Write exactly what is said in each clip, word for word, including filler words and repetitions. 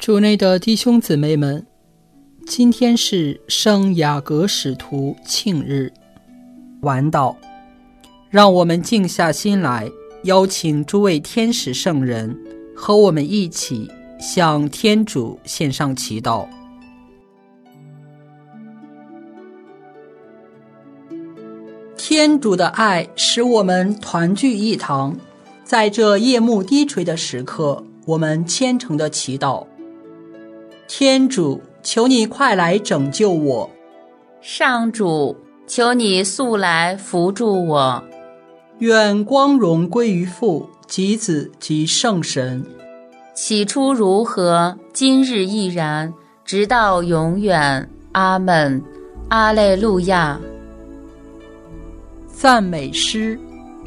主内的弟兄姊妹们，今天是圣雅各使徒庆日，晚祷，让我们静下心来，邀请诸位天使圣人和我们一起向天主献上祈祷。天主的爱使我们团聚一堂，在这夜幕低垂的时刻，我们虔诚的祈祷。天主，求你快来拯救我。 上主，求你速来扶助我。 愿光荣归于父及子及圣神。 起初如何，今日亦然，直到永远。阿们。阿肋路亚。 赞美诗。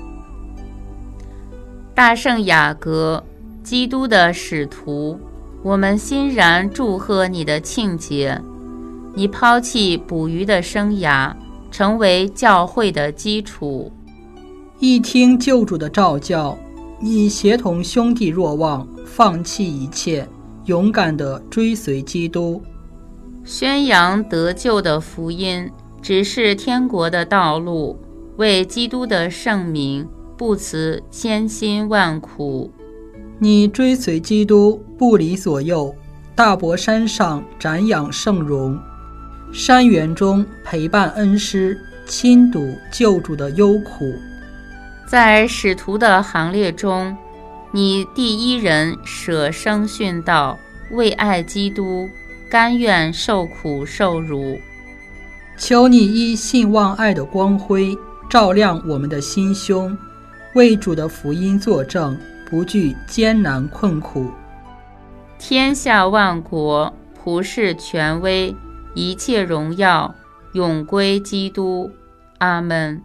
大圣雅各，基督的使徒，我们欣然祝贺你的庆节。你抛弃捕鱼的生涯，成为教会的基础。 一听救主的召叫，你协同兄弟若望，放弃一切，勇敢地追随基督。 宣扬得救的福音，指示天国的道路，为基督的圣名不辞千辛万苦。 你追随基督，不离左右，大博山上瞻仰圣容，山园中陪伴恩师，亲睹救主的忧苦。 在使徒的行列中，你第一人舍生殉道，为爱基督，甘愿受苦受辱。 求你依信望爱的光辉，照亮我们的心胸，为主的福音作证，不惧艰难困苦。 天下万国，普世权威，一切荣耀，永归基督。阿们。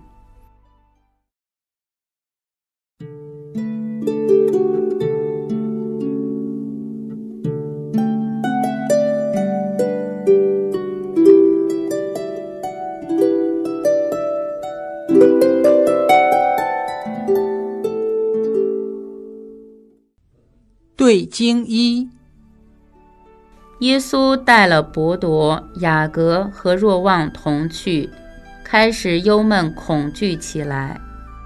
对经一。 耶稣带了伯铎、雅各和若望同去，开始忧闷恐惧起来。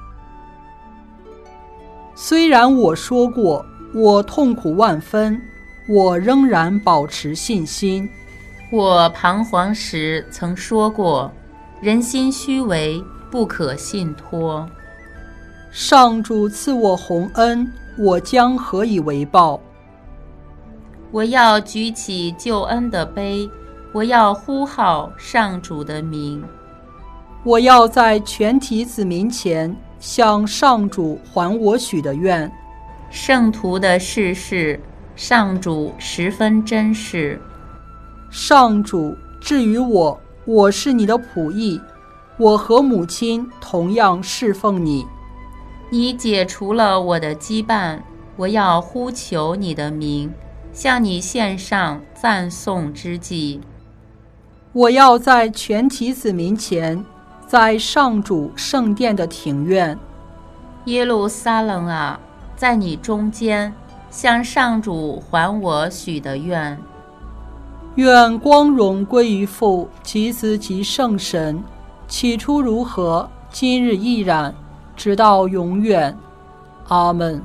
虽然我说过，我痛苦万分，我仍然保持信心。 我彷徨时曾说过，人心虚伪，不可信托。 上主赐我洪恩，我将何以为报？ 我要举起救恩的杯，我要呼号上主的名。 我要在全体子民前向上主还我许的愿。 圣徒的事事，上主十分珍视。 上主，至于我，我是你的仆役，我和母亲同样侍奉你。 你解除了我的羁绊，我要呼求你的名，向你献上赞颂之祭。 我要在全体子民前，在上主圣殿的庭院。 耶路撒冷啊，在你中间，向上主还我许的愿。 愿光荣归于父及子及圣神，起初如何，今日亦然，直到永远。阿们。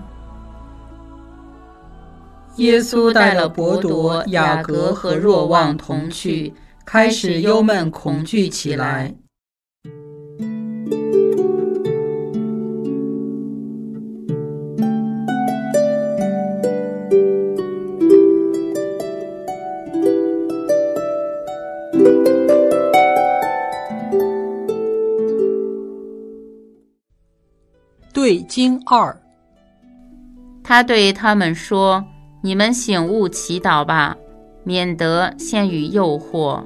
耶稣带了伯铎、雅各和若望同去，开始忧闷恐惧起来。对经二。 他对他们说，你们醒悟祈祷吧，免得陷于诱惑。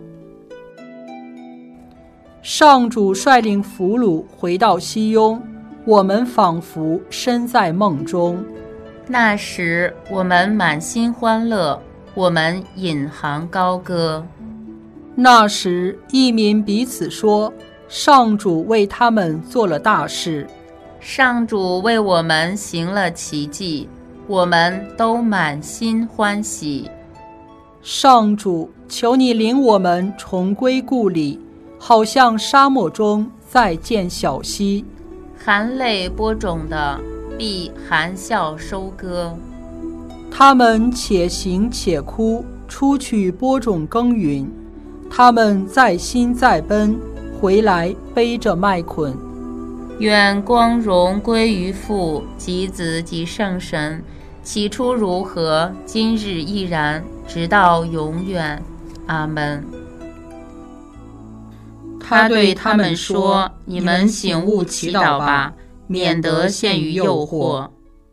上主率领俘虏回到西雍，我们仿佛身在梦中。 那时我们满心欢乐，我们引吭高歌。 那时异民彼此说，上主为他们做了大事。 上主为我们行了奇迹，我们都满心欢喜。 上主，求你领我们重归故里，好像沙漠中再见小溪。 含泪播种的必含笑收割。 他们且行且哭，出去播种耕耘。他们在心在奔，回来背着麦捆。 愿光荣归于父及子及圣神，起初如何，今日亦然，直到永远。阿们。他对他们说：你们醒悟祈祷吧，免得陷于诱惑。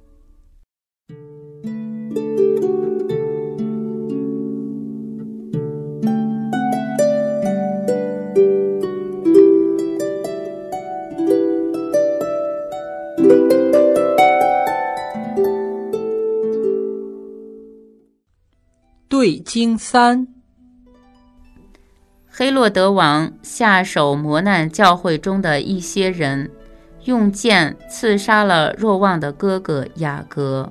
对经三。 黑落德王下手磨难教会中的一些人，用剑刺杀了若望的哥哥雅各。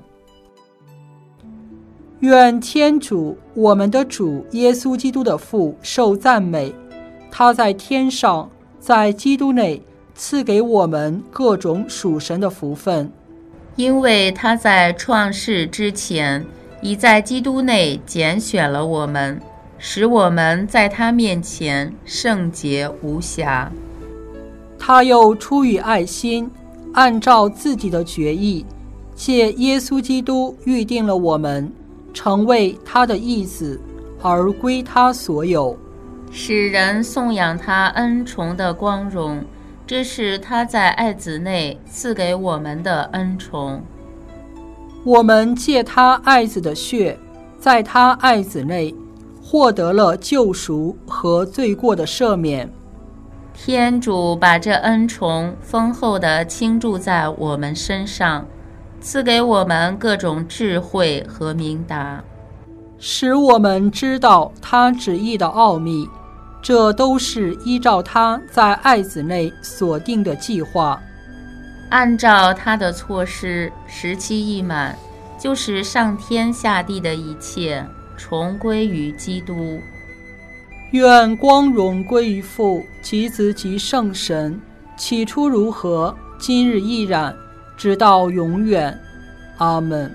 愿天主，我们的主耶稣基督的父受赞美，他在天上，在基督内赐给我们各种属神的福分， 因为他在创世之前已在基督内拣选了我们，使我们在他面前圣洁无瑕。 他又出于爱心，按照自己的决意，借耶稣基督预定了我们，成为他的义子，而归他所有， 使人颂扬他恩宠的光荣。这是他在爱子内赐给我们的恩宠。 我们借他爱子的血，在他爱子内获得了救赎和罪过的赦免。 天主把这恩宠丰厚地倾注在我们身上，赐给我们各种智慧和明达， 使我们知道他旨意的奥秘，这都是依照他在爱子内所定的计划。 按照他的措施，时期一满，就使上天下地的一切重归于基督。 愿光荣归于父及子及圣神，起初如何，今日亦然，直到永远。阿们。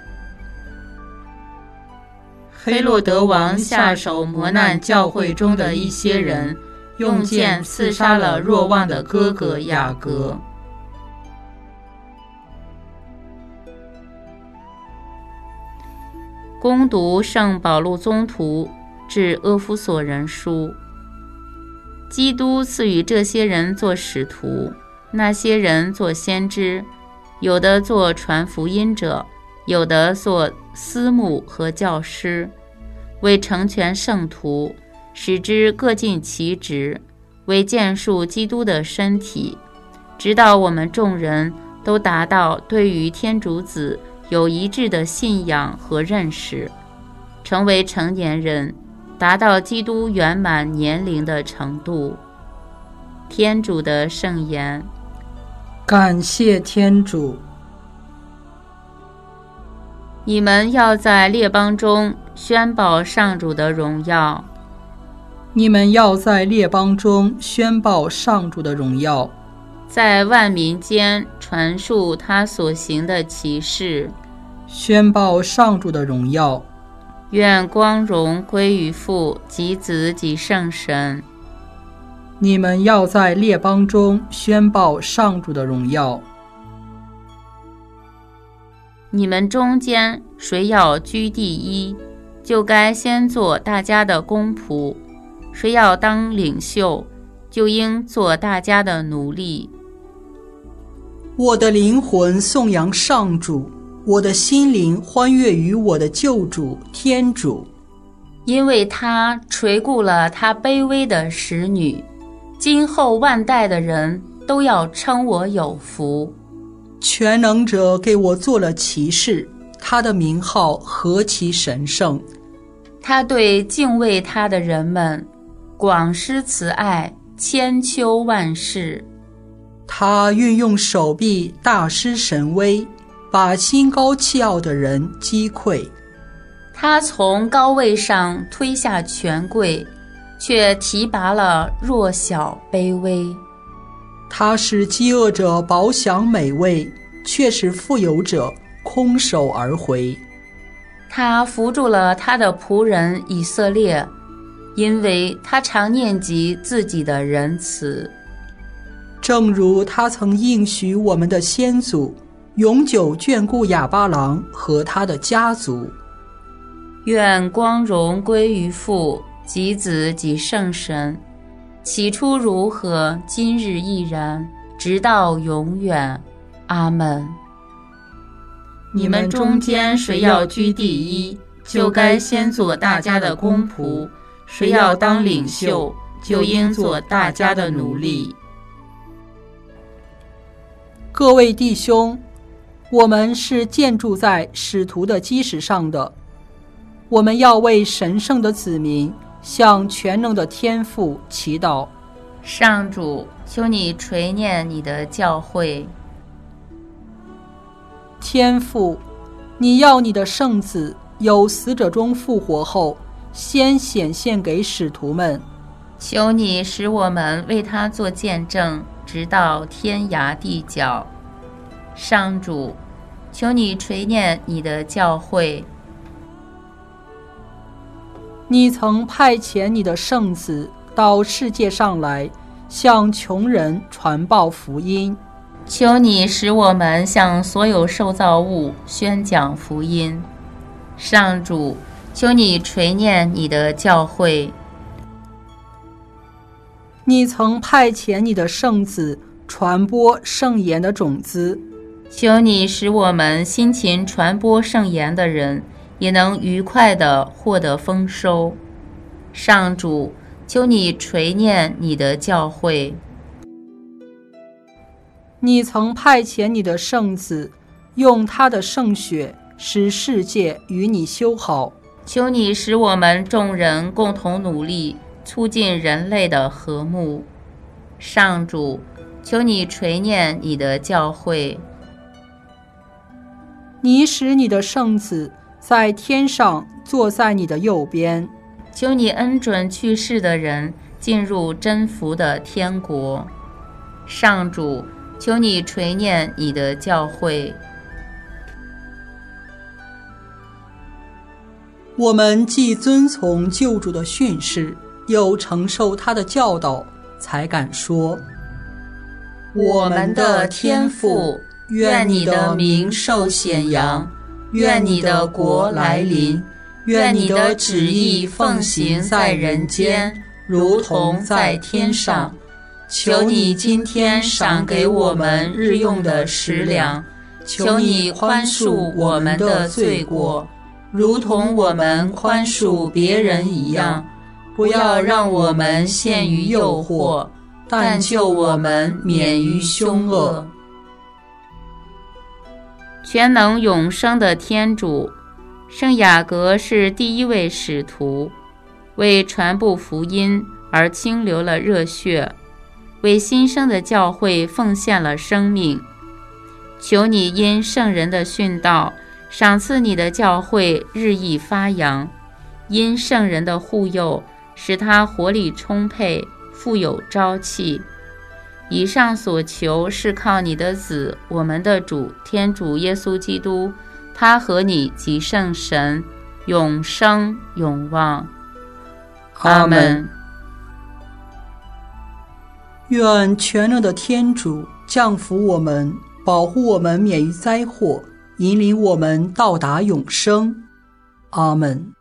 黑落德王下手磨难教会中的一些人，用剑刺杀了若望的哥哥雅各。攻读圣保禄宗徒致阿夫所人书。基督赐予这些人做使徒，那些人做先知，有的做传福音者，有的做司牧和教师，为成全圣徒，使之各尽其职，为建树基督的身体，直到我们众人都达到对于天主子有一致的信仰和认识，成为成年人，达到基督圆满年龄的程度。天主的圣言。 感谢天主。 你们要在列邦中宣报上主的荣耀。 你们要在列邦中宣报上主的荣耀， 在万民间传述他所行的奇事， 宣报上主的荣耀。 愿光荣归于父及子及圣神。 你们要在列邦中宣报上主的荣耀。 你们中间谁要居第一，就该先做大家的公仆；谁要当领袖，就应做大家的奴隶。 我的灵魂颂扬上主，我的心灵欢悦于我的救主天主， 因为他垂顾了他卑微的使女，今后万代的人都要称我有福。 全能者给我做了奇事，他的名号何其神圣！ 他对敬畏他的人们广施慈爱，千秋万世。 他运用手臂大施神威，把心高气傲的人击溃。 他从高位上推下权贵，却提拔了弱小卑微。 他使饥饿者饱享美味，却使富有者空手而回。 他扶助了他的仆人以色列，因为他常念及自己的仁慈。 正如他曾应许我们的先祖，永久眷顾亚巴郎和他的家族。 愿光荣归于父及子及圣神，起初如何，今日亦然，直到永远。阿们。你们中间谁要居第一，就该先做大家的公仆；谁要当领袖，就应做大家的奴隶。 各位弟兄，我们是建筑在使徒的基石上的，我们要为神圣的子民向全能的天父祈祷。 上主，求你垂念你的教会。 天父，你要你的圣子由死者中复活后，先显现给使徒们。 求你使我们为他做见证，直到天涯地角。上主，求你垂念你的教会。 你曾派遣你的圣子到世界上来，向穷人传报福音。 求你使我们向所有受造物宣讲福音。上主，求你垂念你的教会。 你曾派遣你的圣子传播圣言的种子。 求你使我们辛勤传播圣言的人也能愉快地获得丰收。上主，求你垂念你的教会。 你曾派遣你的圣子，用他的圣血使世界与你修好。 求你使我们众人共同努力，促进人类的和睦。上主，求你垂念你的教会。 你使你的圣子在天上坐在你的右边。 求你恩准去世的人进入真福的天国。上主，求你垂念你的教会。 我们既遵从救主的训示，又承受他的教导，才敢说： 我们的天父，愿你的名受显扬，愿你的国来临，愿你的旨意奉行在人间，如同在天上。求你今天赏给我们日用的食粮，求你宽恕我们的罪过，如同我们宽恕别人一样。不要让我们陷于诱惑，但救我们免于凶恶。全能永生的天主，圣雅各是第一位使徒，为传布福音而倾流了热血，为新生的教会奉献了生命。求你因圣人的训导，赏赐你的教会日益发扬；因圣人的护佑，使他活力充沛，富有朝气。以上所求是靠你的子，我们的主天主耶稣基督，他和你及圣神，永生永旺。阿们。 愿全能的天主降福我们，保护我们免于灾祸，引领我们到达永生。阿们。